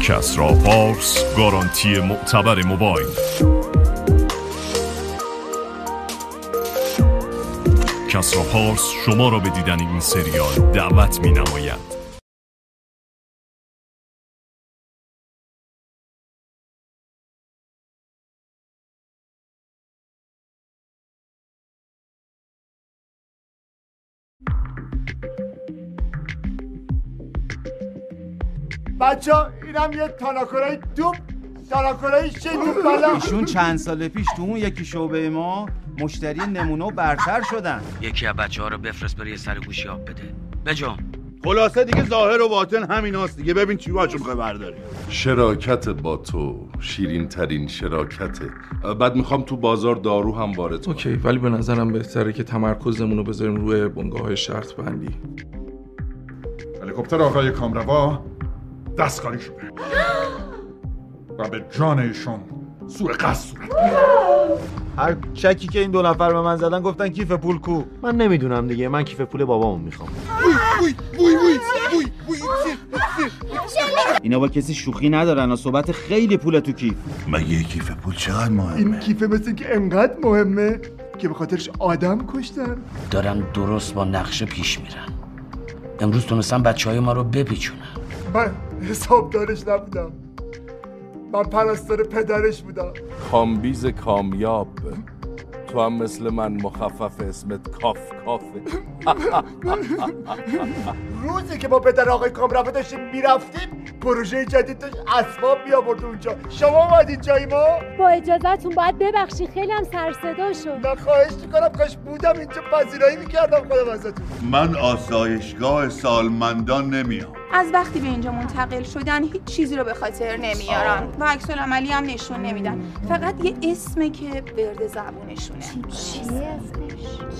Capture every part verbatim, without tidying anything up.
کسری پارس، گارانتی معتبر موبایل. کسری پارس شما را به دیدن این سریال دعوت می نماید. بچه ها اینم یه تاناکورای دوب تاناکورای شی دوب بالا. ایشون چند سال پیش تو اون یکی شعبه ما مشتری نمونه و برتر شدن. یکی از بچه ها رو بفرست بره یه سر گوشی آب بده بجام. خلاصه دیگه ظاهر و باطن همین هست دیگه. ببین چی باهاشون میخوای برداری. شراکت با تو شیرین ترین شراکته. بعد میخوام تو بازار دارو هم وارد کنم. اوکی، ولی به نظرم بهتره که تمرکزمون رو بذاریم روی بنگاه‌های شرط بندی. هلیکوپتر آقای کامروا دستکاری شده و به جان ایشون سوء قصد صورت. هر چکی که این دو نفر به من زدن گفتن کیف پول کو. من نمیدونم دیگه، من کیف پول بابامو میخوام. وای وای وای وای وای. اینا با کسی شوخی ندارن و صحبت خیلی پول تو کیف. مگه کیف پول چقدر مهمه؟ این کیف مثل که انقدر مهمه که به خاطرش آدم کشتن. دارن درست با نقشه پیش میرن. امروز تونستن بچه های ما رو بپیچونن. من حسابدارش نبودم، من پرستار پدرش بودم. کامبیز کامیاب، تو هم مثل من مخفف اسمت کاف کافه. روزی که با پدر آقای کامروا داشتیم میرفتیم پروژه جدید داشت اسباب میآورد اونجا. شما اومدید جای ما؟ با اجازهتون باید ببخشید خیلی هم سر صدا شد. نه خواهش میکنم، کاش بودم اینجا پذیرایی میکردم خودم ازتون. من آسایشگاه سالمندان نمیام. از وقتی به اینجا منتقل شدن هیچ چیزی رو به خاطر نمیارن و عکس العملی هم نشون نمیدن. فقط یه اسمه که ورد زبونشونه. چی اسمش؟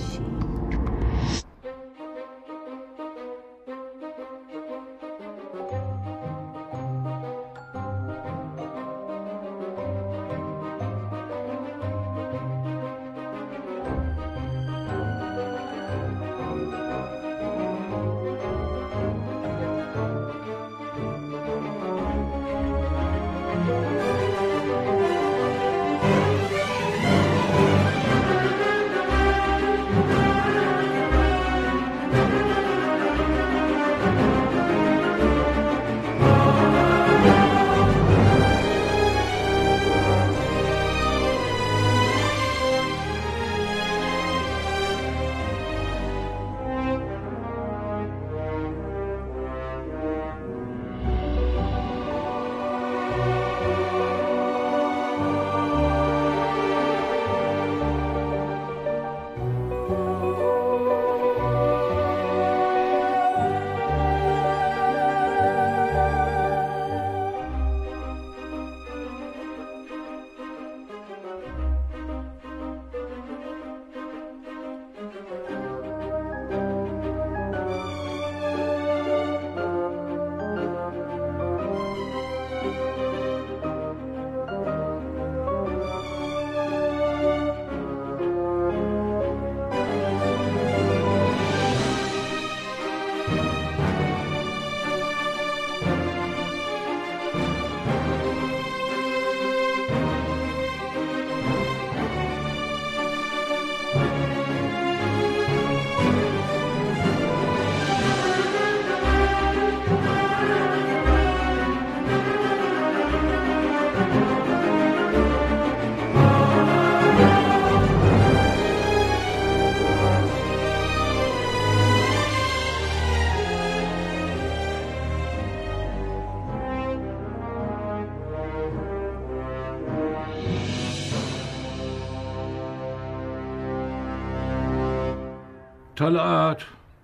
طلعت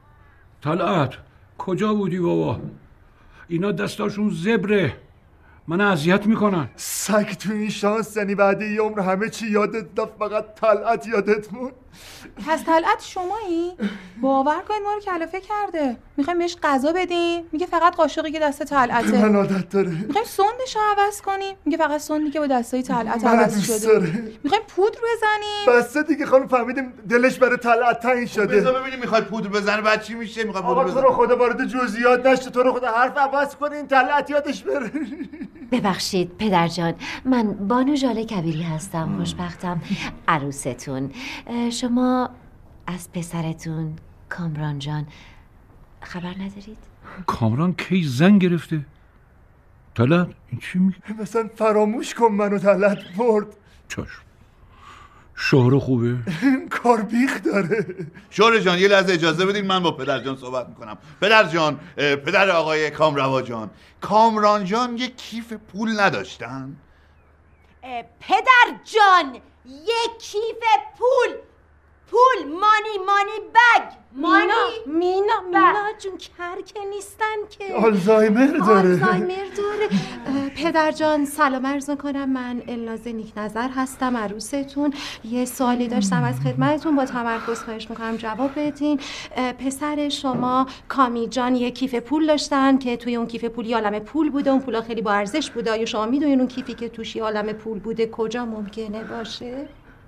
طلعت کجا بودی بابا؟ اینا دستاشون زبره، من اذیت میکنن. سگ تو این شانس، یعنی بعد یه عمر همه چی یادت رفت فقط طلعت یادت موند. پس طلعت شمایی؟ باور کنید ما رو کلافه کرده. میخوایم بهش غذا بدیم میگه فقط قاشقی که دست طلعته. من عادت داره. میخوایم سندش رو عوض کنیم میگه فقط سندی که با دستای طلعت عوض شده. میخوایم پودر بزنیم. بسته دیگه خانم فهمیدیم دلش برای طلعت تنگ شده. بذار ببینیم میخواد پودر بزنه بعد چی میشه. میخواد پودر بزنه. تو رو خدا وارد جزئیات نشه. تو رو خدا حرف عوض کنین طلعت یادش بره. ببخشید پدر جان، من بانو ژاله کبیری هستم. خوشبختم عروستون. شما از پسرتون کامران جان خبر ندارید؟ کامران کی زن گرفته؟ طلعت این چی میگه؟ مثلا فراموش کن منو طلعت برد. چشم. شهر خوبه؟ کار بیخ داره. شهر جان یه لحظه اجازه بدین من با پدر جان صحبت میکنم. پدر جان، پدر آقای کامروا جان، کامران جان یه کیف پول نداشتن؟ پدر جان یک کیف پول پول مانی مانی بگ مانی مینا مینا جون کرکه نیستن که آلزایمر داره. آلزایمر داره. پدر جان سلام عرض کنم، من الناز نیک نظر هستم عروستون. یه سوالی داشتم از خدمتتون، با تمرکز خواهش میکنم جواب بدین. پسر شما کامی جان یه کیف پول داشتن که توی اون کیف پول یه عالمه پول بوده، اون پولا خیلی با ارزش بوده. آیا شما میدونین اون کیفی که توش یه عالمه پول بوده کجا ممکنه باشه؟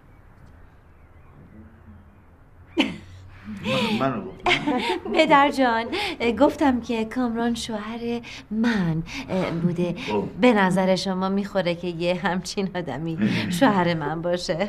منو گفتم. پدر جان گفتم که کامران شوهر من بوده. به نظر شما میخوره که یه همچین آدمی شوهر من باشه؟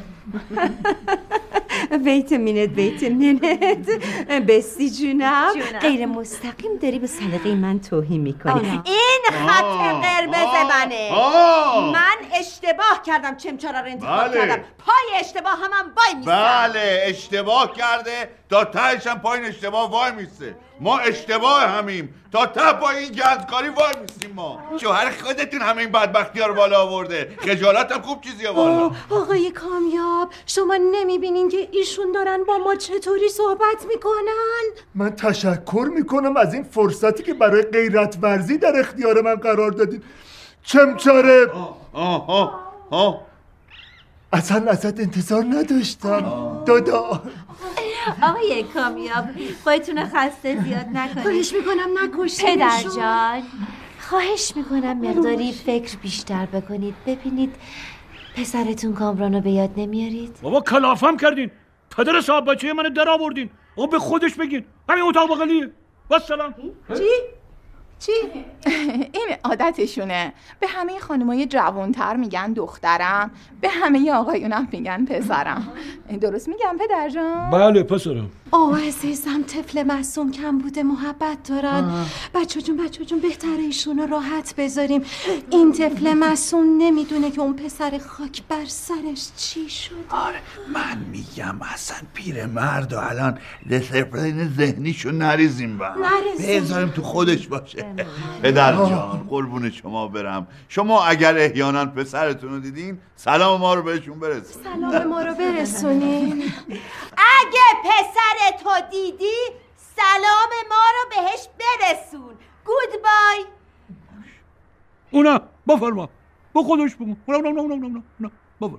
بیت مینت بیت مینت بستی جونم غیر مستقیم داری به سلیقه من توهین میکنی. این خط قرمز منه. من اشتباه کردم چمچارا رو انتخاب بله. کردم. پای اشتباه هم, هم وای میستم. بله اشتباه کرده تا تهش هم پایین اشتباه وای میسته. ما اشتباه همیم تا ته با این گندکاری وای میستیم. ما شوهر خودتون همه این بدبختی ها رو بالا آورده. خجالت هم خوب چیزیه والا. آقای کامیاب شما نمیبینین که ایشون دارن با ما چطوری صحبت میکنن؟ من تشکر میکنم از این فرصتی که برای غیرت ورزی در اختیار من قرار دادین. چمچاره آه آه آه اصلا ازت انتظار نداشتم دادا. آقای کامیاب خودتون رو خسته زیاد نکنید. خواهش میکنم نکشید. پدر جان خواهش میکنم مقداری فکر بیشتر بکنید. ببینید پسرتون کامرانو به یاد نمیارید؟ بابا کلافم کردین. پدر صاحب بچه منو در آوردین. آقا به خودش بگین همین اتاق بغلیه. والسلام. چی؟ چی؟ این عادتشونه. به همه خانمای جوانتر میگن دخترم، به همه آقایونم میگن پسرم. درست میگم پدر جان؟ بله پسرم. آه عزیزم طفل معصوم کم بوده محبت دارن. بچه جون بچه جون بهتره ایشونو راحت بذاریم. این طفل معصوم نمیدونه که اون پسر خاک بر سرش چی شده. آره من میگم اصلا پیر مرد و الان دسپلین ذهنیشو نریزیم با بذاریم تو خودش باشه. پدر جان قربون شما برم، شما اگر احیانا پسرتون رو دیدین سلام ما رو بهشون برسونین. سلام ما رو برسونین. اگه پسر تو دیدی سلام ما رو بهش برسون. گود بای. اونا بفرما با خودش بگو. اونا اونا اونا اونا اونا بفرما.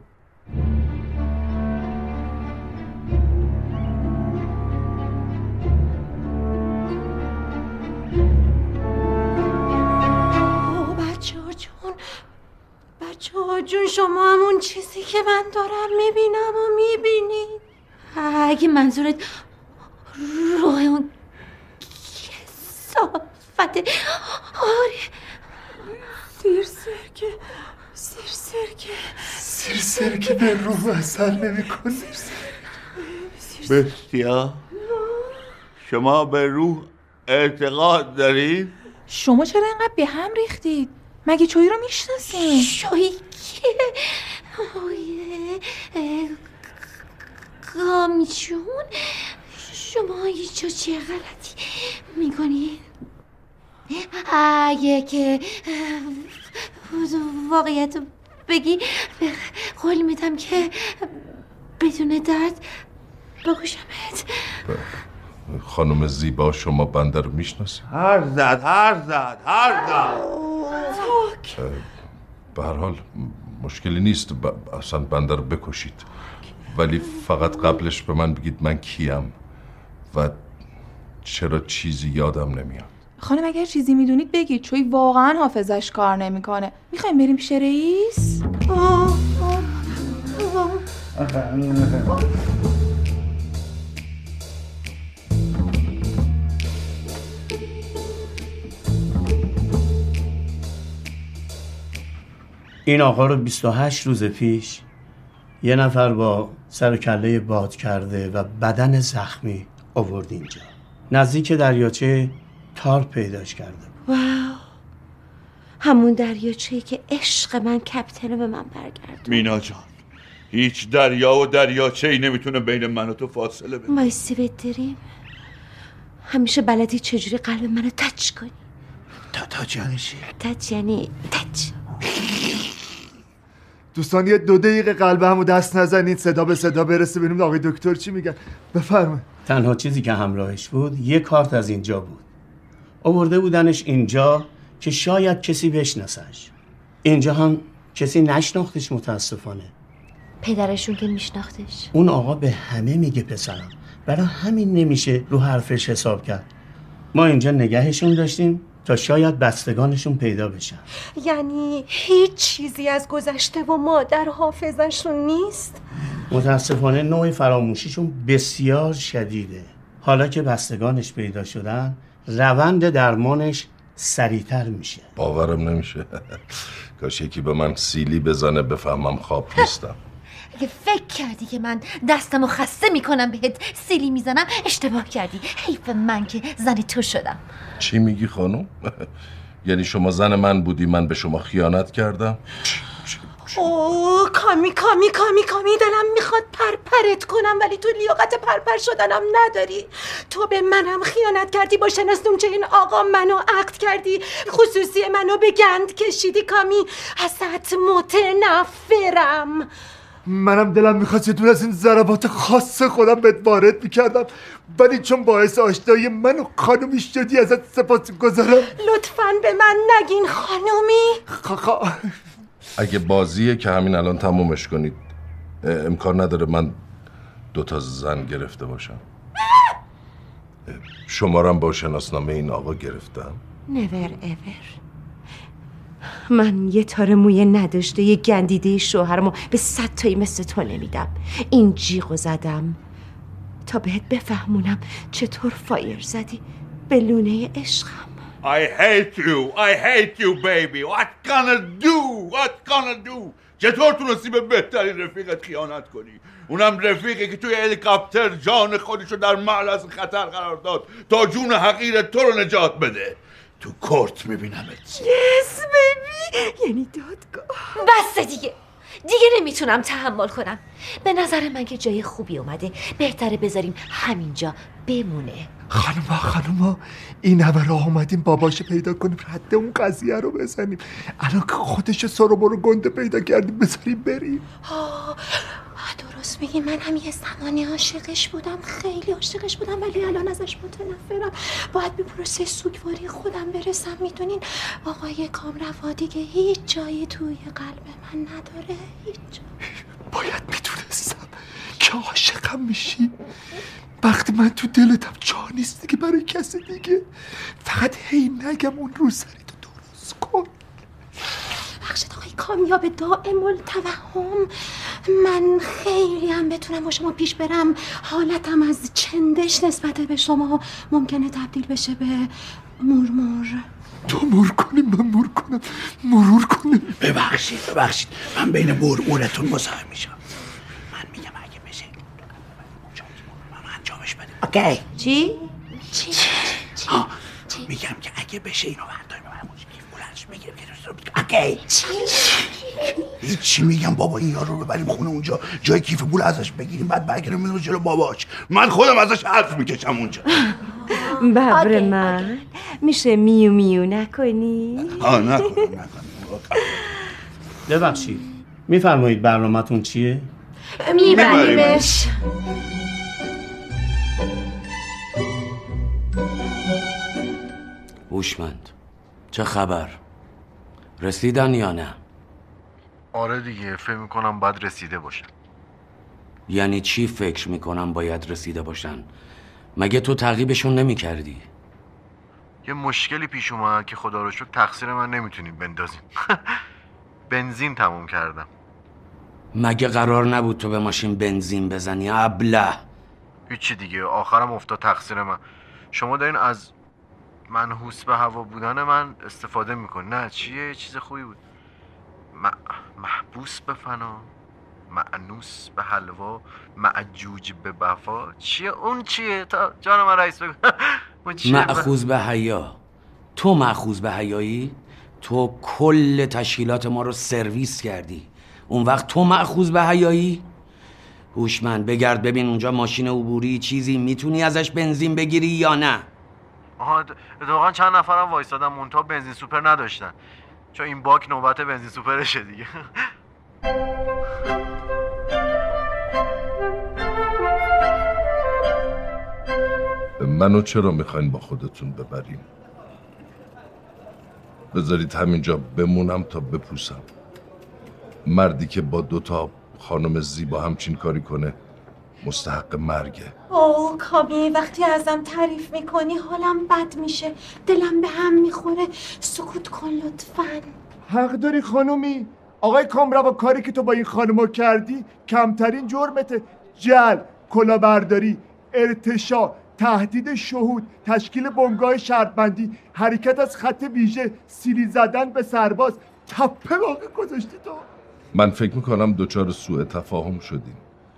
بچه ها جون شما همون چیزی که من دارم میبینم و میبینید. اگه منظورت روح اون کثافته. آره سیر سرکه سیر سرکه سیر سرکه به روح اثر نمی کنه. بسیار شما به روح اعتقاد دارید؟ شما چرا اینقدر به هم ریختید؟ مگه چویی رو میشناسین؟ چویی که آیه کامیجون شما اینجا چه غلطی میکنید؟ اگه که واقعیت بگی قول میدم که بدون درد بکشمت. خانم زیبا شما بنده رو میشناسید؟ هر زد هر زد هر زد. به هر حال مشکلی نیست ب... اصلا بنده رو بکشید. ولی فقط قبلش به من بگید من کیم و چرا چیزی یادم نمیاد. خانم اگر چیزی میدونید بگید، چون واقعا حافظش کار نمیکنه. میخوایم بریم پیش رئیس؟ آه آه آه. این آقا رو بیست و هشت روز پیش یه نفر با سر و کله باد کرده و بدن زخمی آورد اینجا. نزدیک دریاچه تار پیداش کرده. واو، همون دریاچه‌ای که عشق من کپتن به من برگرد. مینا جان، هیچ دریا و دریاچه‌ای نمیتونه بین من و تو فاصله بده. وایسی بدریم. همیشه بلدی چجوری قلب منو تچ کنی. تا تاچ یعنی چی؟ تچ یعنی تچ. دوستان یه دو دقیقه قلب همو دست نزنید، صدا به صدا برسه ببینیم آقای دکتر چی میگن. بفرمایید. تنها چیزی که همراهش بود یه کارت از اینجا بود. آورده بودنش اینجا که شاید کسی بشناسش. اینجا هم کسی نشناختش متاسفانه. پدرشون که میشناختش. اون آقا به همه میگه پسرم، برای همین نمیشه رو حرفش حساب کرد. ما اینجا نگهشون داشتیم تا شاید بستگانشون پیدا بشن. یعنی هیچ چیزی از گذشته و مادر حافظشون نیست؟ متاسفانه نوع فراموشیشون بسیار شدیده. حالا که بستگانش پیدا شدن روند درمانش سریعتر میشه. باورم نمیشه. کاش یکی به من سیلی بزنه بفهمم خواب نیستم. اگه فکر کردی که من دستمو خسته میکنم بهت سیلی میزنم اشتباه کردی. حیف من که زن تو شدم. چی میگی خانم؟ یعنی شما زن من بودی من به شما خیانت کردم؟ اوه کامی کامی کامی کامی دلم میخواد پرپرت کنم ولی تو لیاقت پرپر شدنم نداری. تو به منم خیانت کردی، با شناستم چه این آقا منو عقد کردی، خصوصی منو به گند کشیدی. کامی ازت متنفرم. منم دلم میخواست یه دون از این ضربات خاص خودم بهت وارد میکردم، ولی چون باعث آشنایی من و خانومیش شدی ازت سپاسگزارم. لطفاً به من نگین خانومی. خاخا اگه بازیه که همین الان تمومش کنید. امکان نداره من دوتا زن گرفته باشم. شمارم با شناسنامه این آقا گرفتم. never ever. من یه تار موی نداشته یه گندیده شوهرمو به صد تایی مثل تو نمیدم. این جیغو زدم تا بهت بفهمونم چطور فایر زدی به لونه عشقم. I hate you, I hate you baby. What gonna do? What gonna do? چطور تونستی به بهترین رفیقت خیانت کنی؟ اونم رفیقی که توی هلیکاپتر جان خودشو در معرض خطر قرار داد تا جون حقیر تو رو نجات بده. تو کورت میبینمت. یس بیبی، یعنی دادگاه. بس دیگه دیگه نمیتونم تحمل کنم. به نظر من که جای خوبی اومده، بهتره بذاریم همینجا بمونه. خانوما خانوما این همه راه اومدیم باباشو پیدا کنیم، رد اون قضیه رو بزنیم. الان که خودش سرو برو گنده پیدا کردیم بذاریم بریم. آه درست میگی، من هم یه زمانی عاشقش بودم، خیلی عاشقش بودم، ولی الان ازش متنفرم. باید به پروسه سوگواری خودم برسم. میدونین آقای کامروا دیگه هیچ جایی توی قلب من نداره، هیچ جا. باید میدونستم که عاشقم میشی. وقتی من تو دلتم جا نیست دیگه برای کسی دیگه. فقط هی نگم اون روسری تو درست کن. بخشید آقای کامیاب دائم التوهم، من خیلی هم بتونم با شما پیش برم، حالتم از چندش نسبت به شما ممکنه تبدیل بشه به مورمور. تو مور کنیم من مور کنم، مرور کنیم. ببخشید ببخشید من بین مورمورتون مزاحم میشم. من میگم اگه بشه من انجامش بدیم. اوکی؟ چی؟ چی؟ آه میگم که اگه بشه اینو برداریم من کیف بلندش بگیریم که دوست رو بگیریم. اوکی؟ چی؟ هیچی میگم بابا این یارو رو ببریم خونه اونجا جای کیف پول ازش بگیریم بعد برگردیم میذاریم جلو باباش. من خودم ازش حرف میکشم اونجا. ببر من میشه میو میو نکنی؟ آه نکنم نکنم. ببخشید میفرمایید برنامه‌تون چیه؟ میبریمش. هوشمند چه خبر؟ رسیدن یا نه؟ آره دیگه فکر میکنم باید رسیده باشن. یعنی چی فکر میکنم باید رسیده باشن؟ مگه تو تعقیبشون نمی کردی؟ یه مشکلی پیش اومد که خدا رو شکر تقصیر من نمیتونیم بندازیم. بنزین تموم کردم. مگه قرار نبود تو به ماشین بنزین بزنی ابله؟ هیچی دیگه، آخرم افتاد تقصیر من. شما دارین از منحوس به هوا بودن من استفاده میکنی. نه چیه؟ یه چیز خوبی بود. م... محبوس به فنا، معنوس به حلوا، معجوج به وفا. چیه اون؟ چیه؟ تا جان من رئیس بگو. مأخوذ به حیا. تو مأخوذ به حیایی؟ تو کل تشکیلات ما رو سرویس کردی، اون وقت تو مأخوذ به حیایی؟ هوشمند بگرد ببین اونجا ماشین عبوری چیزی میتونی ازش بنزین بگیری یا نه؟ آها اتفاقا چند نفرم وایسادن منتها بنزین سوپر نداشتن، چون این باک نوبت بنزین سوپرشه دیگه. منو چرا میخواین با خودتون ببرین؟ بذارید همینجا بمونم تا بپوسم. مردی که با دوتا خانم زیبا همچین کاری کنه مستحق مرگه. اوه کامی، وقتی ازم تعریف میکنی حالم بد میشه، دلم به هم میخوره. سکوت کن لطفاً. حق داری خانومی. آقای کامروا، کاری که تو با این خانوما کردی کمترین جرمته. جل، کلاهبرداری، ارتشاء، تهدید شهود، تشکیل بنگاه شرطبندی، حرکت از خط ویژه، سیلی زدن به سرباز. تپه واقع گذاشتی تو. من فکر میکنم دوچار سوء تفاهم شدیم.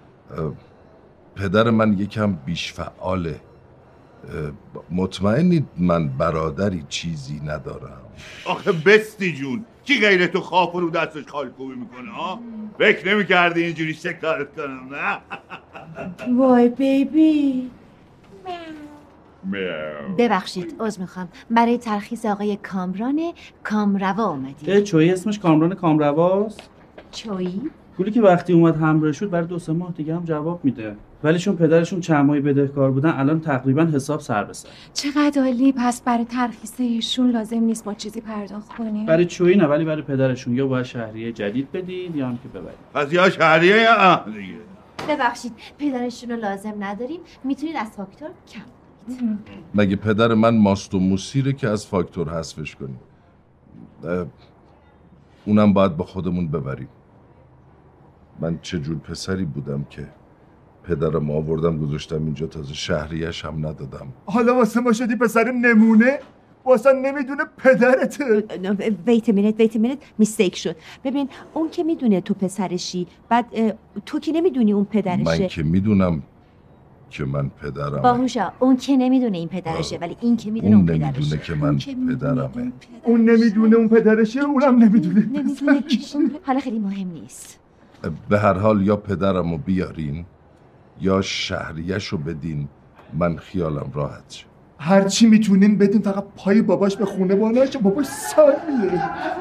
پدر من یکم بیش فعاله. مطمئنید من برادری چیزی ندارم؟ آخه بستی جون، کی غیر تو خواب رو دستش خالکوبی میکنه ها؟ فکر نمی‌کردی اینجوری شکارت کنم نه؟ وای بیبی. ببخشید عذر میخوام، برای ترخیص آقای کامران کامروا اومدیم. چویی اسمش کامران کامرواست؟ چویی؟ پولی که وقتی اومد همراه شد برای دو سه ماه دیگه هم جواب میده، ولی چون پدرشون چند ماهی بدهکار بودن الان تقریبا حساب سر به سر. چقدر عالی. پس برای ترخیص ایشون لازم نیست ما چیزی پرداخت کنیم. برای چویی نه، ولی برای پدرشون یا باید شهریه جدید بدید یا هم که ببرید. پس یا شهریه یا دیگه. ببخشید پدرشون رو لازم نداریم، میتونید از فاکتور کم کنید. مگه پدر من ماست و موسیره که از فاکتور حذفش کنیم؟ اونم باید با خودمون ببریم. من چه جور پسری بودم که پدرم آوردم گذاشتم اینجا، تازه شهریه‌ش هم ندادم. حالا واسه ما شدی پسر نمونه؟ واسه نمیدونه پدرته. ویت مینت ویت مینت میستیک شد. ببین اون که میدونه تو پسرشی، بعد تو که نمیدونی اون پدرشه. من که میدونم که من پدرم. باهوشا، اون که نمیدونه این پدرشه ولی این که میدونه اون, اون پدرشه. نمیدونه که من پدرمه. اون نمیدونه اون پدرشه، اونم نمیدونه. نمیدونه حالا خیلی مهم نیست. به هر حال یا پدرمو بیارین یا شهریه‌شو بدین، من خیالم راحت شه. هر چی میتونین بدین، فقط پای باباش به خونه باناشه. باباش سال میره.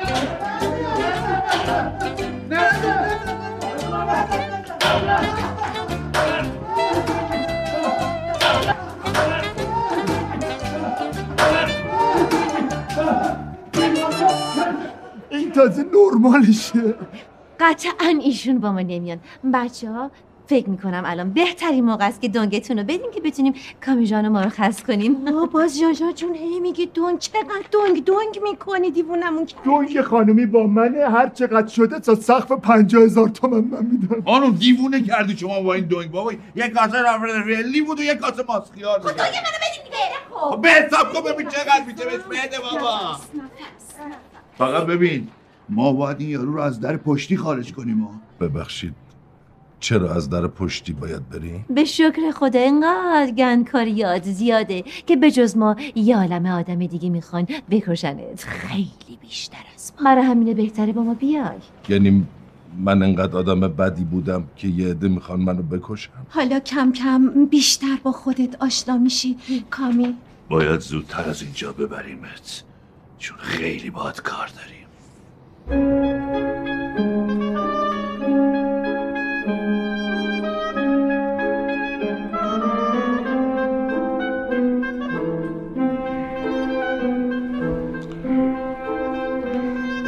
این تازه نرمالشه. قطعا ایشون با ما نمیان. بچه ها فکر میکنم الان بهترین موقع است که دونگتون رو بدیم که بتونیم کامی جان رو مرخص کنیم. آه باز جاجا جون هی میگی دونگ. چقدر دونگ دونگ میکنی دیوونمون کردی. دونگ خانومی با منه، هر چقدر شده تا سقف پنجاه هزار تومن من میدم. خانم دیوونه کردی شما با این دونگ بابا. یک کاسه رافرلی بود و یک کاسه ماسخیار بود. خب دونگ منو بدیم دیگه. خب به حساب کن ببین چقدر میشه. بهش بده بابا. فقط ببین ما باید این یارو رو از در پشتی خارج کنیم. ببخشید چرا از در پشتی باید بریم؟ به شکر خدا اینقدر گندکاری یاد زیاده که به جز ما یه عالمه آدم دیگه میخوان بکشنت، خیلی بیشتر از ما. برای همینه بهتره با ما بیای. یعنی من انقدر آدم بدی بودم که یه عده میخوان منو بکشن؟ حالا کم کم بیشتر با خودت آشنا میشی کامی. باید زودتر از اینجا ببریمت، چون خیلی باهات کار داریم.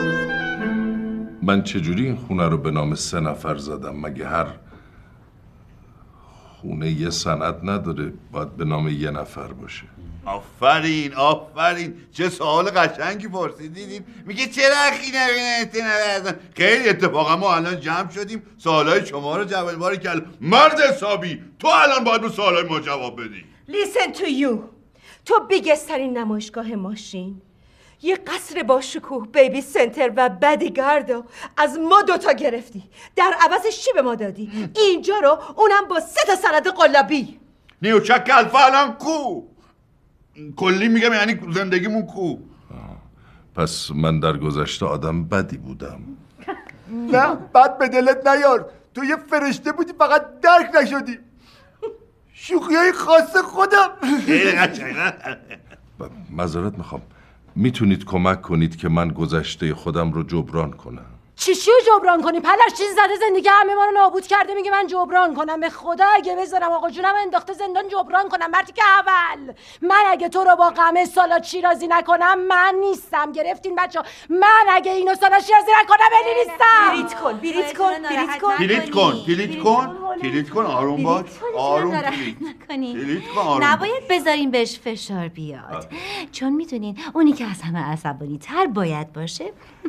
من چجوری این خونه رو به نام سه نفر زدم؟ مگه هر خونه یه سند نداره، باید به نام یه نفر باشه. آفرین آفرین، چه سوال قشنگی پرسیدین. میگه چرا اخی نوردن؟ خیلی اتفاقا ما الان جمع شدیم سوالای شما رو جواب باری کل. مرد حسابی تو الان باید به سوالای ما جواب بدی. Listen to you. تو بیگسترین نمایشگاه ماشین، یه قصر با شکوه، بیبی سنتر و بدیگاردو از ما دوتا گرفتی. در عوضش چی به ما دادی؟ اینجا رو، اونم با سه تا سند قلابی. نیوچک الفا الان کو؟ کلی میگم یعنی زندگیمون کو؟ پس من در گذشته آدم بدی بودم. نه بد به دلت نیار، تو یه فرشته بودی فقط درک نشدی. شوخی های خاص خودم. معذرت میخوام، میتونید کمک کنید که من گذشته خودم رو جبران کنم؟ چی چی جبران کنی؟ پلش چیزی زده زندگی همه ما رو نابود کرده، میگه من جبران کنم. به خدا اگه بذارم آقا جونم انداخته زندان جبران کنم. مردی که اول من اگه تو رو با قمه سالات شیرازی نکنم من نیستم. گرفتین بچه ها؟ من اگه اینو سالات شیرازی نکنم الی نیستم. بلیت کن بلیت کن بلیت کن بلیت کن بلیت کن بلیت کن آروم باش آروم بلیت کن. نباید بذارین بهش فشار بیاد، چون میدونین اونی که از همه عصبانی تر باید باشه.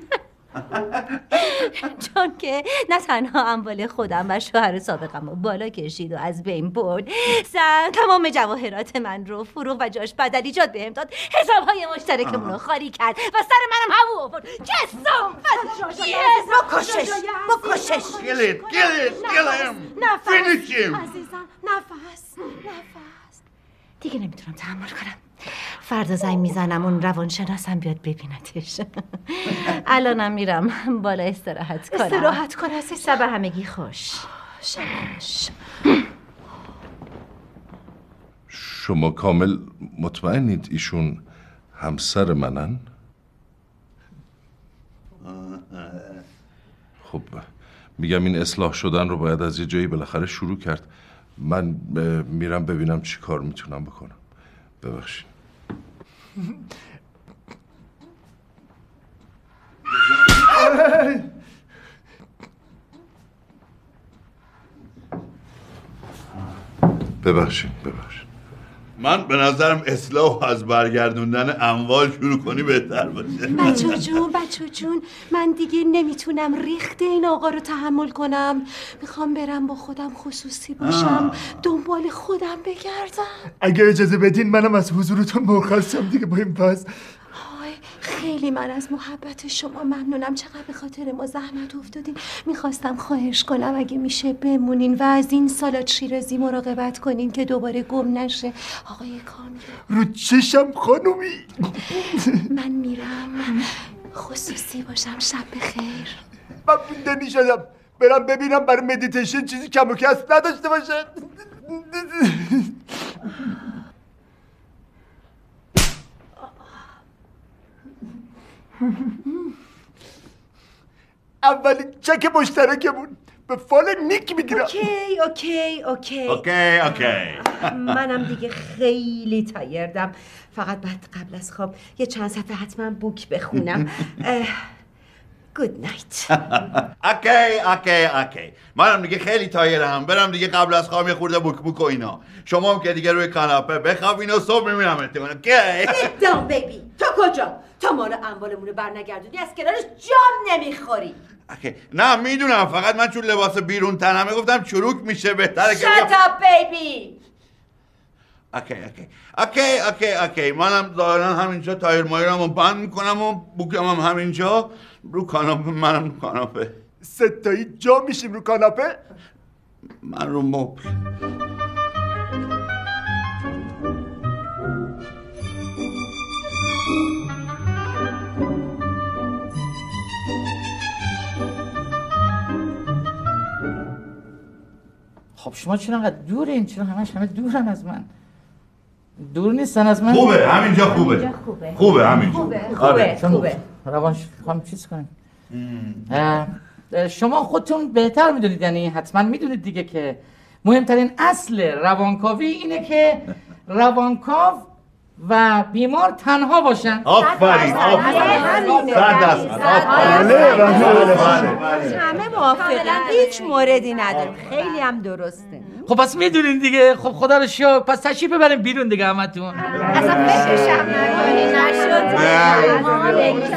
چون که نه تنها اموال خودم و شوهر سابقم رو بالا کشید و از بین برد، سن تمام جواهرات من رو فروخت و جاش بدل ایجاد بهم داد، حسابهای مشترکمون رو خالی کرد و سر منم هوا آورد. جسام بکشش بکشش. Kill it, kill it, kill him. نفس Finish him. عزیزم، نفس نفس. دیگه نمیتونم تحمل کنم. فردا زنگ میزنم اون روانشناسم بیاد ببینتش. الانم میرم بالا استراحت کنم. استراحت کن عزیزم. شب همگی خوش. شبش. شما کامل مطمئنید ایشون همسر منن؟ خب میگم این اصلاح شدن رو باید از یه جایی بالاخره شروع کرد. من میرم ببینم چی کار میتونم بکنم. ببخشید. ببخشید ببخشید. من به نظرم اصلاح از برگردوندن اموال شروع کنی بهتر باشه. بچه جون بچه جون من دیگه نمیتونم ریخت این آقا رو تحمل کنم. میخوام برم با خودم خصوصی باشم، دنبال خودم بگردم. اگه اجازه بدین منم از حضورتون مرخصم دیگه با این پس. خیلی من از محبت شما ممنونم. چقدر به خاطر ما زحمت افتادین. میخواستم خواهش کنم اگه میشه بمونین و از این سالات شیرازی مراقبت کنین که دوباره گم نشه. آقای کامیل رو چشم خانومی. من میرم خصوصی باشم. شب بخیر. من موندنی شدم برم ببینم برای مدیتیشن چیزی کم و کسب نداشته باشه. اولین چک مشترکمون به فال نیک میگیرم. اوکی اوکی اوکی اوکی اوکی. منم دیگه خیلی تایردم. فقط بعد قبل از خواب یه چند صفحه حتما بوک بخونم. گود نایت. اوکی اوکی اوکی. منم دیگه خیلی تایرم. برم دیگه قبل از خواب یه خورده بوک بوک و اینا. شما هم که دیگه روی کاناپه بخوابین و صبح میبینم اتمنان. اوکی. دام بیبی تو کجا؟ تو مال اموالمونو برنگردونی از کنارش جام نمیخوری. اوکی. نه میدونم، فقط من چون لباس بیرون تنمه گفتم چروک میشه بهتره که Shut up baby. اوکی اوکی اوکی اوکی اوکی. منم ظاهرا همینجا تایر مایرمو بند میکنم و بوکم هم همینجا رو کاناپه. منم رو کاناپه. ستایی جا میشیم رو کاناپه. من رو مبل. خب شما چرا انقدر دوره این؟ چرا همش همه دورن از من؟ دور نیستن از من؟ خوبه همینجا خوبه. خوبه خوبه همینجا. خوبه خوبه خوبه. روانش خواهم چیز کنیم. شما خودتون بهتر میدونید، یعنی حتما میدونید دیگه که مهمترین اصل روانکاوی اینه که روانکاو و بیمار تنها باشن. آفرین آفرین. صد درصد. همه موافقن، هیچ موردی نداریم. خیلی هم درسته. خب پس میدونین دیگه. خب خدا رو شکر. پس تشریف ببریم بیرون دیگه همتون. اصلا فکرش هم نکنی نشد. ما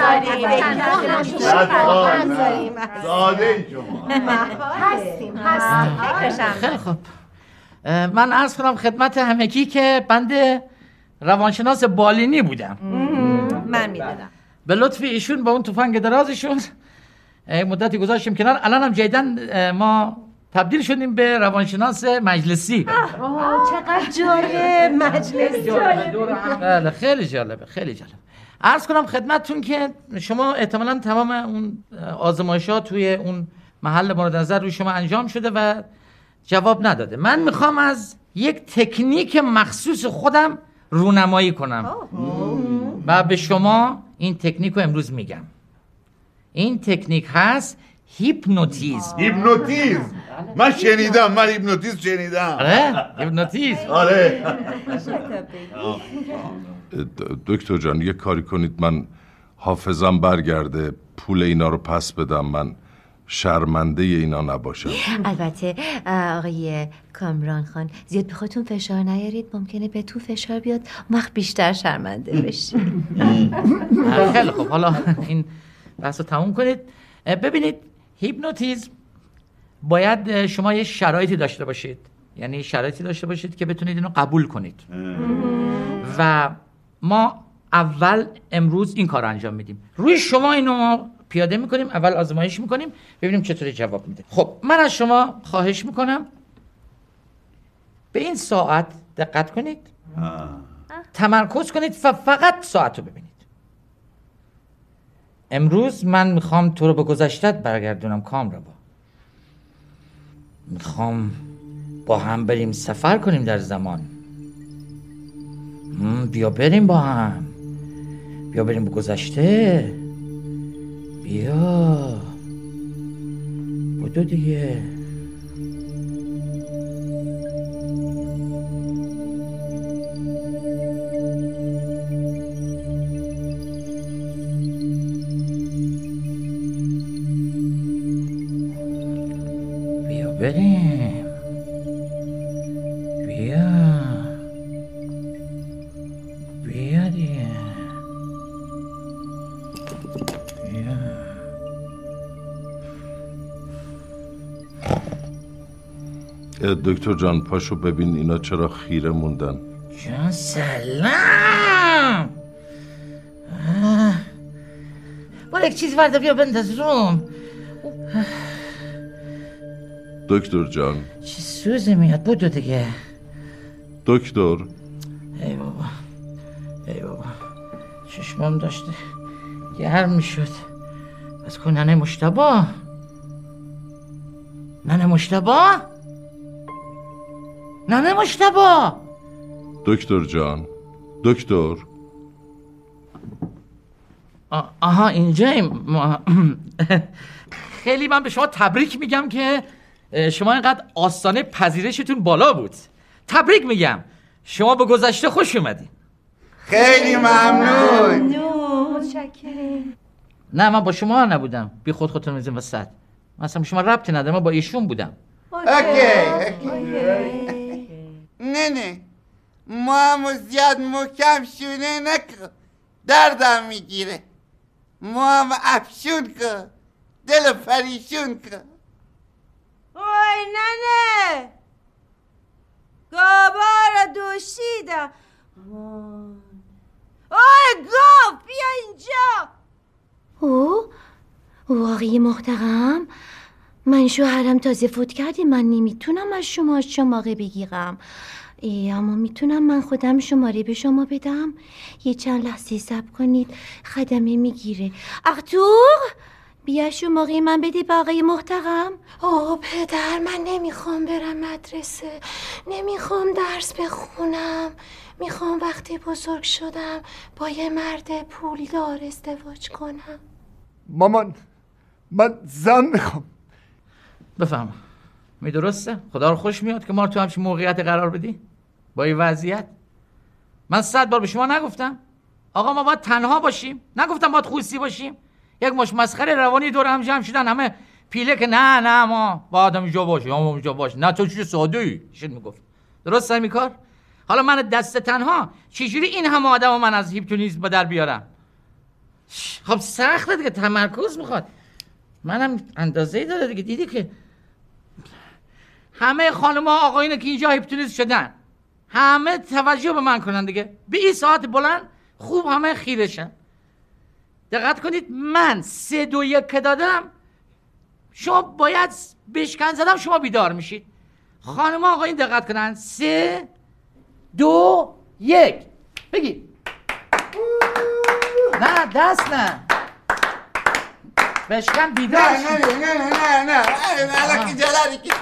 بگذاریم ساده شما هستیم هستیم فکرش هم خیلی خوب. من عرض کنم خدمت همگی که بنده روانشناس بالینی بودم. من میدونم. به لطف ایشون با اون تفنگ درازشون مدتی گذاشتیم کنار. الان هم جدیدن ما تبدیل شدیم به روانشناس مجلسی. چقدر جالب مجلسی. بله خیلی جالبه خیلی جالب. عرض کنم خدمتتون که شما احتمالاً تمام اون آزمایشات توی اون محل مورد نظر روی شما انجام شده و جواب نداده. من میخوام از یک تکنیک مخصوص خودم رونمایی کنم و به شما این تکنیک رو امروز میگم. این تکنیک هست هیپنوتیزم. هیپنوتیزم من شنیدم. من هیپنوتیزم شنیدم. آره هیپنوتیزم. آره دکتر جان یه کاری کنید من حافظم برگرده پول اینا رو پس بدم، من شرمنده اینا نباشم. البته آقای کامران خان زیاد به خودتون فشار نیارید، ممکنه به تو فشار بیاد وقت بیشتر شرمنده بشید. خیلی خب حالا این بحث رو تموم کنید. ببینید هیپنوتیزم باید شما یه شرایطی داشته باشید، یعنی شرایطی داشته باشید که بتونید اینو قبول کنید و ما اول امروز این کار رو انجام میدیم. روی شما اینو پیاده میکنیم، اول آزمایش میکنیم ببینیم چطوری جواب میده. خب من از شما خواهش میکنم به این ساعت دقت کنید، تمرکز کنید و فقط ساعت رو ببینید. امروز من میخوام تو رو به گذشتت برگردونم کامربا. میخوام با هم بریم سفر کنیم در زمان. بیا بریم با هم، بیا بریم به گذشته. بیا بودو دیگه. بیا بریم. بیا بیا دیگه. دکتر جان پاشو ببین اینا چرا خیره موندن. جان سلام. برو یک چیز ورده بیا بنداز روم. دکتر جان چه سوزی میاد بودو دیگه. دکتر ای بابا ای بابا چشمام داشته گرم میشد. بس کن ننه مشتبا. ننه مشتبا ننه مشتبا. دکتر جان دکتر. آها اینجاییم ما. خیلی من به شما تبریک میگم که شما اینقدر آستانه پذیرشتون بالا بود. تبریک میگم، شما به گذشته خوش اومدین. خیلی ممنون. متشکرم. نه من با شما نبودم، بی خود خودتون میزیم وسط. مثلا شما ربطی نداره، من با ایشون بودم. اوکی نه نه ما هم زیاد محکم شونه نکن، دردم میگیره. ما هم افشون کن، دل پریشون کن. اوی ننه گابا رو دوشیدم. اوی گاو بیا اینجا. او او آقای محترم، من شوهرم تازه فوت کردی، من نمیتونم از شما شماره بگیرم. ای اما میتونم من خودم شماره به شما بدم. یه چند لحظه صبر کنید، خدمه میگیره. ارتور بیا شماره من بده به آقای محترم. آه پدر من نمیخوام برم مدرسه، نمیخوام درس بخونم، میخوام وقتی بزرگ شدم با یه مرد پولدار ازدواج کنم. مامان من زن میخوام. بفهم می درسته؟ خدا رو خوش میاد که ما رو تو همچین موقعیت قرار بدی با این وضعیت. من صد بار به شما نگفتم آقا ما باید تنها باشیم؟ نگفتم باید خوسی باشیم؟ یک مش مسخره روانی دور هم جمع شدن، همه پیله که نه نه ما با آدم اینجا باش یا اونجا باش. نه تو چیز ساده ای شد میگفت. درست همین کار؟ حالا من دست تنها چجوری این همه آدم من از هیپنوتیزم با در بیارم؟ خب سخته دیگه، تمرکز میخواد. منم اندازه‌ای داره دیگه. دیدی که همه خانم‌ها آقایونه که اینجا هیپنوتیزم شدن همه توجه به من کنن دیگه. به این ساعت بلند خوب همه خیرشن. دقت کنید من سه دو یک که دادم شما باید بشکن زدم شما بیدار میشید. خانم آقایون دقت کنن. سه دو یک بگید. نه دست نه بشکن بیدار نه نه نه نه نه الان خجالتی که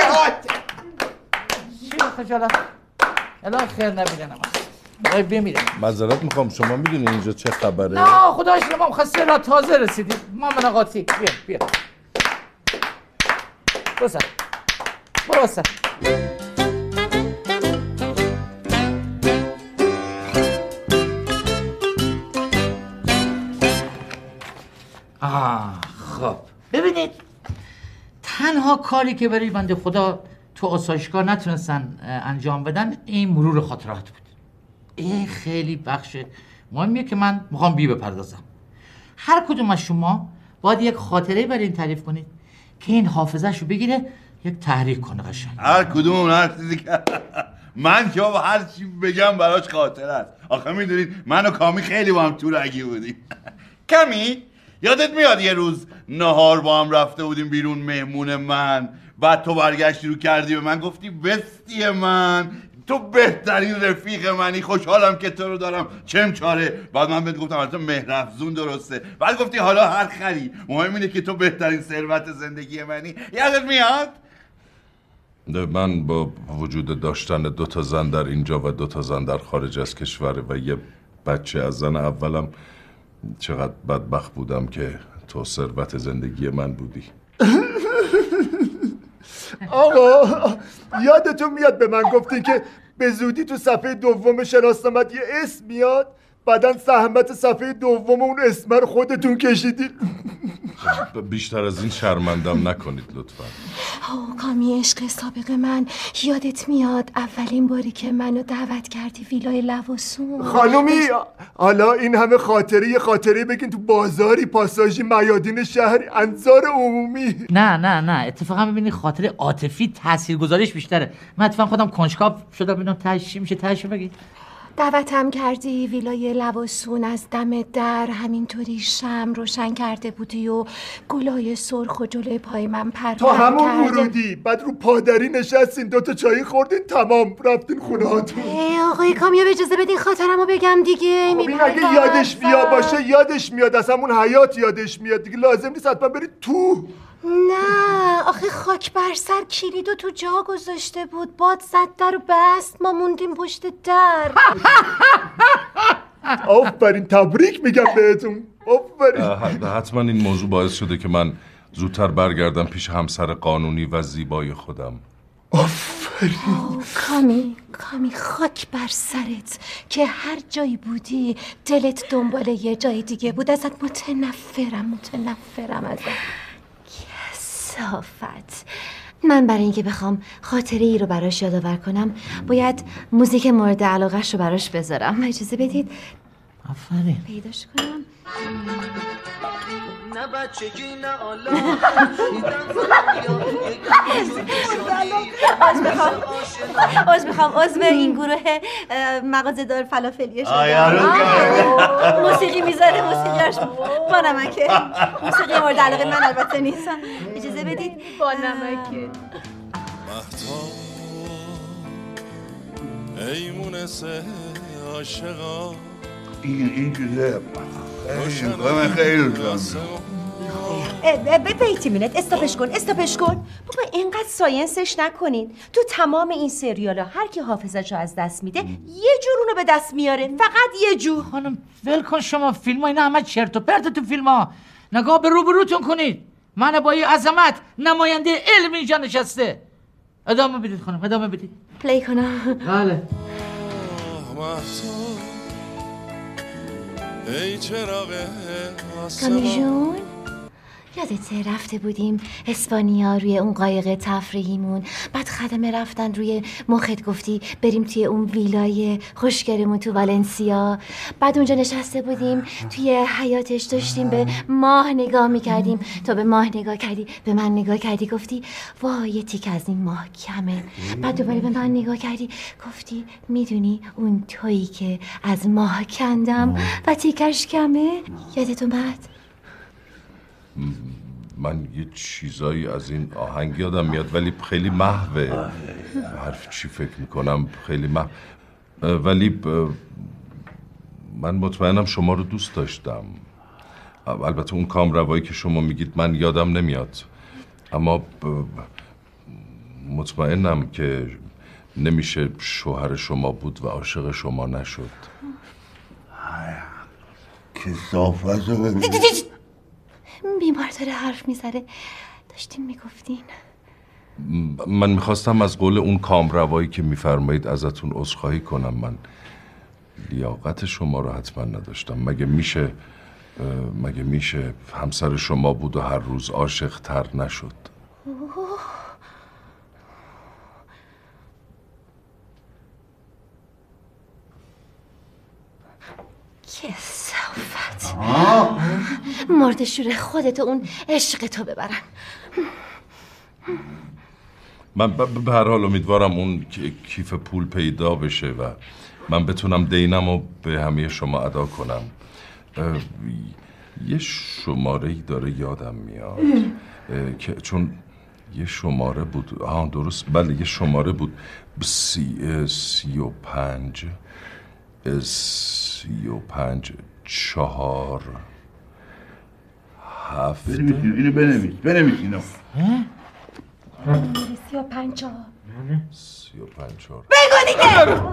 چی خجالت؟ الان خیر نبیدنم باید بمیرم. معذرت میخوام شما میدونی اینجا چه خبره؟ نه خدایش ما مخصصه را تازه رسیدیم. ما مناقاتی بیا بیا برو سر برو سر. آه خب ببینید تنها کاری که برای بنده خدا تو آسایشگاه نتونستن انجام بدن این مرور خاطرات بود. این خیلی بخش مهمیه که من میخوام بی بپردازم. هر کدوم از شما باید یک خاطره برای این تعریف کنید که این حافظه‌شو بگیره یک تحریک کنه قشنگ. هر کدوم هر چیزی که من که بابا هر چی بگم براش خاطره است. آخه میدونید من و کامی خیلی با هم تو رگی بودیم. کمی یادت میاد یه روز نهار با هم رفته بودیم بیرون مهمون من، بعد تو برگشتی رو کردی به من گفتی بستی من تو بهترین رفیق منی، خوشحالم که تو رو دارم، چم چاره. بعد من بهت گفتم البته مهرافزون درسته، بعد گفتی حالا هر خری، مهم اینه که تو بهترین ثروت زندگی منی. یادت میاد؟ من با وجود داشتن دو تا زن در اینجا و دو تا زن در خارج از کشور و یه بچه از زن اولم چقدر بدبخت بودم که تو ثروت زندگی من بودی. آقا یادتون میاد به من گفتی که به زودی تو صفحه دوم شناسنامت یه اسم میاد، بعدن زحمت صفحه دوم اون اسم رو خودتون کشیدید. بیشتر از این شرمندم نکنید لطفا. اوه کامی عشق سابق من، یادت میاد اولین باری که منو دعوت کردی ویلای لواسون؟ خانومی حالا این همه خاطره خاطره بگین تو بازاری پاساژی میادین شهر انظار عمومی. نه نه نه اتفاقا ببینی خاطره عاطفی تاثیرگذاریش بیشتره. من اتفاقا خودم کنجکاو شدم ببینم تهش چی میشه. تهش بگید. دعوتم کردی ویلای لواسون، از دم در همینطوری شم روشن کرده بودی و گلای سرخ و جلوی پای من پرپر تا همون کرده. ورودی بعد رو پادری نشستین دوتا چایی خوردین تمام رفتین خونه هاتون. ای آقای کامیاب اجازه بدین خاطرمو بگم دیگه. خب این اگه یادش بیا باشه یادش میاد، از همون حیات یادش میاد دیگه، لازم نیست حتما برید تو. نه آخه خاک بر سر کلیدو تو جا گذاشته بود، باد زد در و بست، ما موندیم پشت در. آفرین تبریک میگم بهتون. آفرین. حتما این موضوع باعث شده که من زودتر برگردم پیش همسر قانونی و زیبای خودم. آفرین. کامی کامی خاک بر سرت که هر جایی بودی دلت دنبال یه جای دیگه بود. ازت متنفرم متنفرم ازت. صافت. من برای اینکه بخوام خاطره ای رو براش یادآور کنم باید موزیک مورد علاقه‌ش رو براش بذارم. اجازه بدید آفرین پیداش کنم. نه بچگی نه آلا عذر میخوام عضو این گروه مغازه دار فلافلیه شده. موسیقی میذاره موسیقیاش با نمکه. موسیقی مورد علاقه من البته نیستم. اجازه بدید با نمکه. ایمون سه عاشقا این این چیزه خیلی خیلی دوست بیتی مینت استاپش کن استاپش کن بابا اینقدر ساینسش نکنین. تو تمام این سریال ها هر کی حافظش رو از دست میده یه جور اونو به دست میاره، فقط یه جور. خانم ول کن شما فیلم ها اینا همه چرت و پرت. تو فیلم ها نگاه به روبروتون کنید. من با یه عظمت نماینده علم اینجا نشسته. ادامه بدید خانم ادامه بدید. پلی کنم؟ بله. کامی جون یادته رفته بودیم اسپانیا روی اون قایق تفریحیمون، بعد خدمه رفتن روی مخت گفتی بریم توی اون ویلای خوشگلمون تو والنسیا، بعد اونجا نشسته بودیم توی حیاتش داشتیم به ماه نگاه میکردیم، تو به ماه نگاه کردی به من نگاه کردی گفتی وای یه تیک از این ماه کمه، بعد دوباره به من نگاه کردی گفتی میدونی اون تویی که از ماه کندم و تیکش کمه. یادت اومد؟ من یه چیزایی از این آهنگ یادم میاد ولی خیلی محوه. حرف چی فکر میکنم خیلی محو، ولی من مطمئنم شما رو دوست داشتم. البته اون کامروایی که شما میگید من یادم نمیاد، اما مطمئنم که نمیشه شوهر شما بود و عاشق شما نشد. کثافت رو ببین. بیمار داره حرف میزنه، داشتیم میگفتین. من میخواستم از قول اون کامروایی که میفرمایید ازتون عذرخواهی کنم. من لیاقت شما رو حتما نداشتم. مگه میشه مگه میشه همسر شما بود و هر روز عاشق تر نشد؟ کثافت. مرد شور خودتو اون عشق تو ببرن. من به هر حال امیدوارم اون کیف پول پیدا بشه و من بتونم دینم رو به همه شما ادا کنم. یه شماره‌ای داره یادم میاد که چون یه شماره بود. آها درست، بله یه شماره بود سی, سی و پنج سی و پنج چهار هفت. اینو بنویس بنویس اینو. سی و پنج چهار سی و پنج چهار بگو دیگه.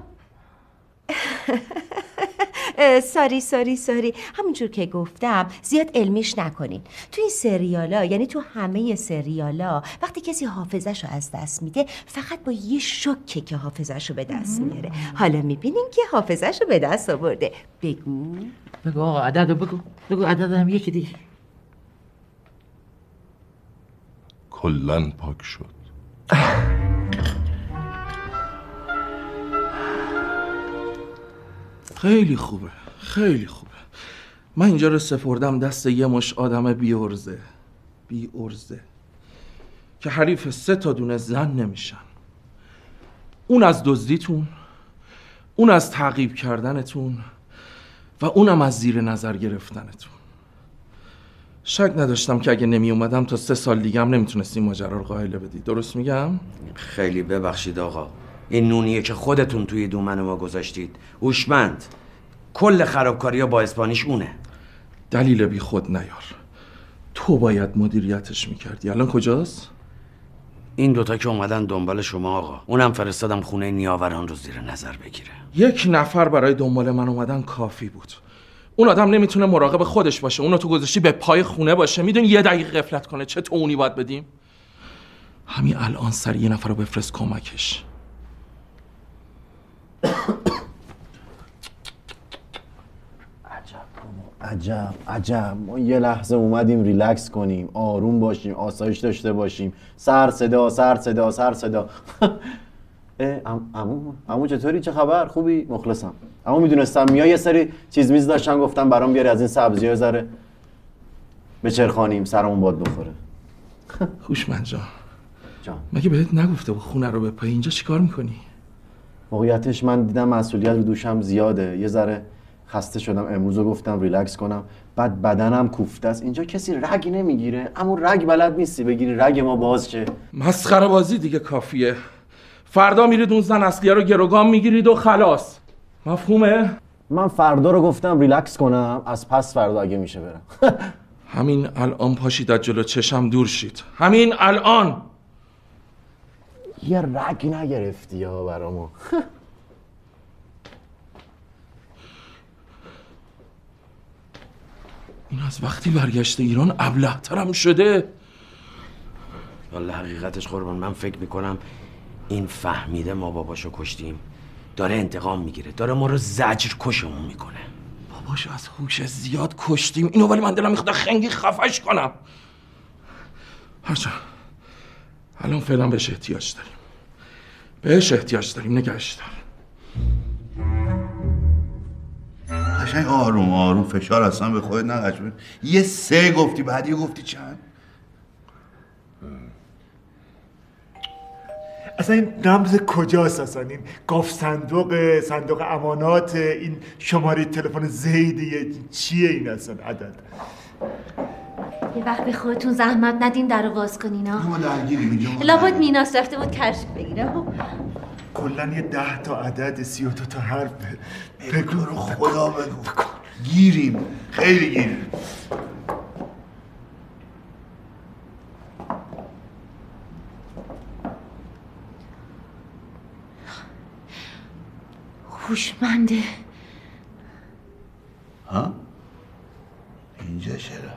ساری ساری ساری همونجور که گفتم زیاد علمیش نکنین. تو این سریالا، یعنی تو همه سریالا، وقتی کسی حافظه‌شو از دست میده فقط با یه شوکه که حافظه‌شو به دست میاره. حالا میبینین که حافظه‌شو به دست آورده. بگو بگو آقا عددو بگو. بگو عدد هم یکی دیگه. کلن پاک شد. خیلی خوبه، خیلی خوبه. من اینجا رو سپردم دست یه مش آدم بی ارزه بی ارزه که حریف سه تا دونه زن نمیشن. اون از دزدیتون، اون از تعقیب کردنتون و اونم از زیر نظر گرفتنتون. شک نداشتم که اگه نمی اومدم تا سه سال دیگه هم نمیتونستی ماجرا رو قائله بدی. درست میگم؟ خیلی ببخشید آقا، این نونیه که خودتون توی دومن ما گذاشتید. هوشمند، کل خرابکاری ها با اسپانیش اونه. دلیل بی خود نیار. تو باید مدیریتش میکردی. الان کجاست؟ این دوتا که اومدن دنبال شما آقا. اونم فرستادم خونه نیاوران رو زیر نظر بگیره. یک نفر برای دنبال من اومدن کافی بود. اون آدم نمیتونه مراقب خودش باشه. اونو تو گذاشتی به پای خونه باشه. میدونی یه دقیقه غفلت کنه چه تونی باید بدیم؟ همین الان سر یه نفر رو بفرست کمکش. عجب عجب ما یه لحظه اومدیم ریلکس کنیم، آروم باشیم، آسایش داشته باشیم. سر صدا سر صدا سر صدا. عمو عمو چطوری؟ چه خبر؟ خوبی؟ مخلصم. عمو میدونستم میای یه سری چیز میز داشتن، گفتم برام بیاری از این سبزی‌ها ذره بچرخانیم سرمون باد بخوره. هوشمند جان جان مگه بهت نگفته بود خونه رو بپای؟ اینجا چیکار میکنی؟ واقعیتش من دیدم مسئولیت رو دوشم زیاده، یه ذره خسته شدم امروز رو گفتم ریلکس کنم، بعد بدنم کوفته است. اینجا کسی رگ نمیگیره، اما رگ بلد نیستی بگیری رگ ما باز شه. مسخره بازی دیگه کافیه. فردا میرید اون زن اصلیه رو گروگان میگیرید و خلاص. مفهومه؟ من فردا رو گفتم ریلکس کنم، از پس فردا اگه میشه برم. همین الان پاشید از جلو چشم دور شید. همین الان. یه رگ نگرفتی یا برامو. این از وقتی برگشته ایران ابله‌ترم شده. والله حقیقتش قربان من فکر میکنم این فهمیده ما باباشو کشتیم، داره انتقام میگیره، داره ما رو زجر کشمون میکنه. باباشو از هوش زیاد کشتیم اینو، ولی من دلم میخواد خنگی خفش کنم. هرچند الان فعلا بهش احتیاج داریم، بهش احتیاج داریم. نگهش دار. قشنگ آروم آروم، فشار اصلا به خودت نقش. یه سه گفتی، بعد یه گفتی چند؟ اصلا این رمز کجاست؟ اصلا این گاف صندوق، صندوق امانات، این شماره تلفن زیدیه، چیه این اصلا عدد؟ یه وقت به خودتون زحمت ندین در رو باز کنین ها. ما درگیریم اینجا. لابد میناس رفته بود کشف بگیره. کلن یه ده تا عدد، سی و دو تا حرف. بگو رو خدا بگو. گیریم، خیلی گیریم. هوشمنده. ها؟ اینجا چرا؟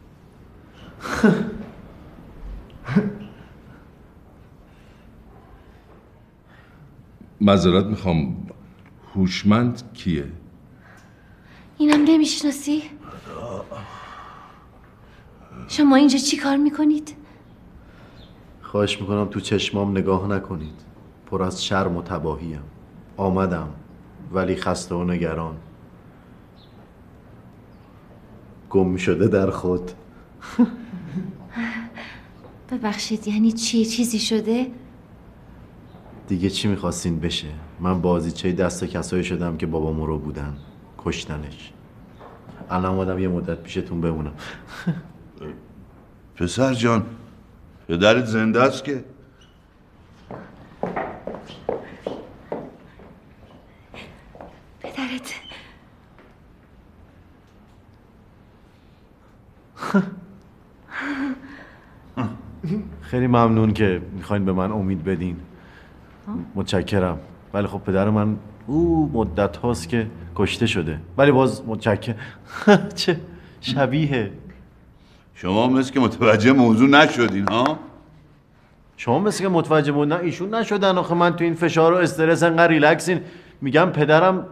معذرت میخوام، هوشمند کیه؟ اینم نمیشناسی؟ شما اینجا چی کار میکنید؟ خواهش میکنم تو چشمام نگاه نکنید. پر از شرم و تباهیم. آمدم ولی خسته و نگران، گم شده در خود. ببخشید یعنی چی؟ چیزی شده؟ دیگه چی میخواستین بشه؟ من بازیچه دست کسایی شدم که بابا مرو بودن، کشتنش. الان اومدم یه مدت پیشتون بمونم. پسر جان، پدرت زنده است که؟ پدرت خیلی ممنون که میخواین به من امید بدین. متشکرم. ولی خب پدر من او مدت هاست که کشته شده، ولی باز متشکرم. چه شبیه. شما مثل که متوجه موضوع نشدین ها؟ شما مثل که متوجه بود. نه ایشون نشدن. آخه من تو این فشار و استرس انقدر ریلکسین. میگم پدرم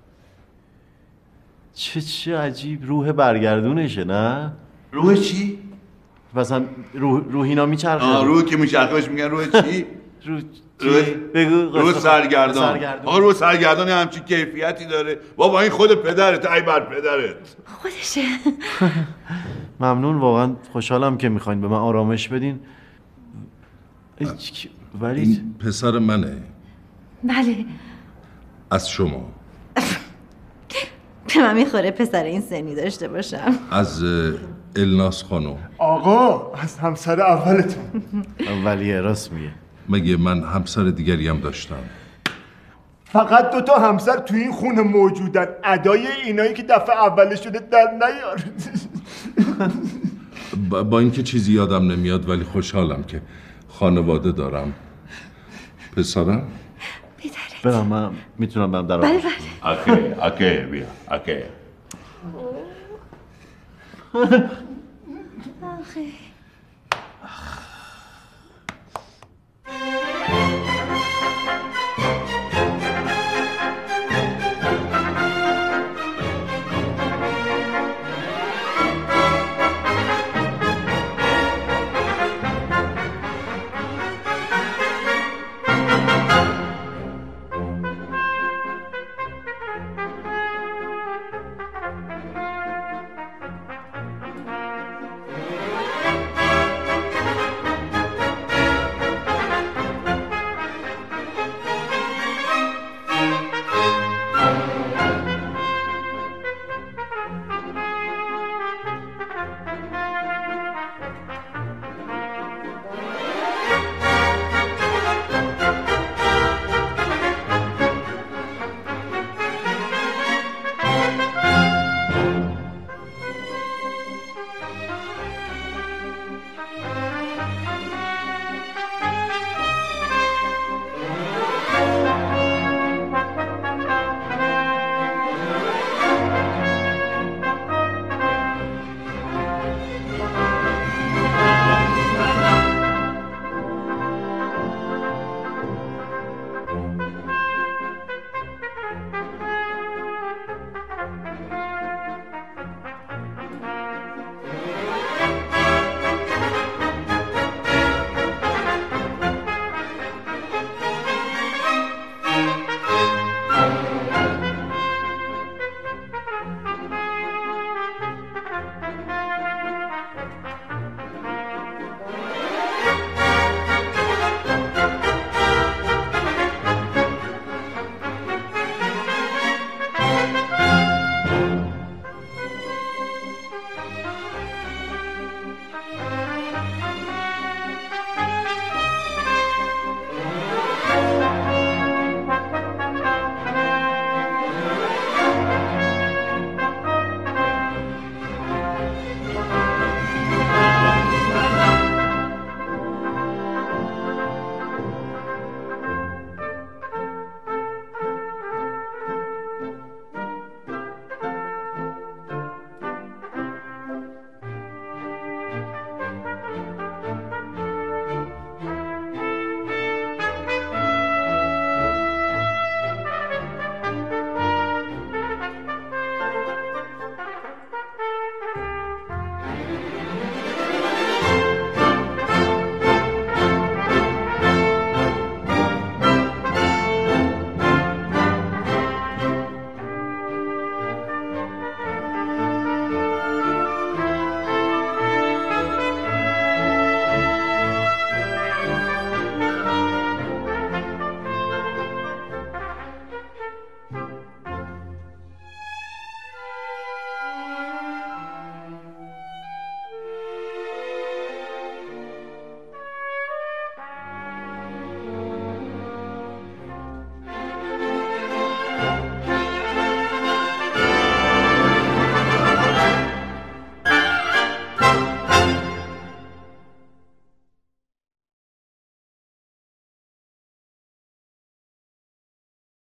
چه چه عجیب روح برگردونشه. نه روح چی؟ مثلا روح روحینا میچرخه. آه روح که میچرخه بهش میگن روح چی؟ روح روح بگو. روح سرگردان. آه روح سرگردان همچین کیفیتی داره. بابا این خود پدرت، ای بر پدرت. خودشه. ممنون، واقعا خوشحالم که میخواین به من آرامش بدین. ولی این پسر منه. بله. از شما؟ به من میخوره پسر این سنی داشته باشم. از الناس خانم. آقا از همسر اولتون. اولیه، راست میگه. مگه من همسر دیگری هم داشتم؟ فقط دوتا همسر تو این خونه موجودن. ادای اینایی که دفعه اول شده در نیار. با اینکه چیزی یادم نمیاد ولی خوشحالم که خانواده دارم. پسرم؟ برم من میتونم برم در بله آغوش. بله. اوکی اوکی بیا اوکی. آخه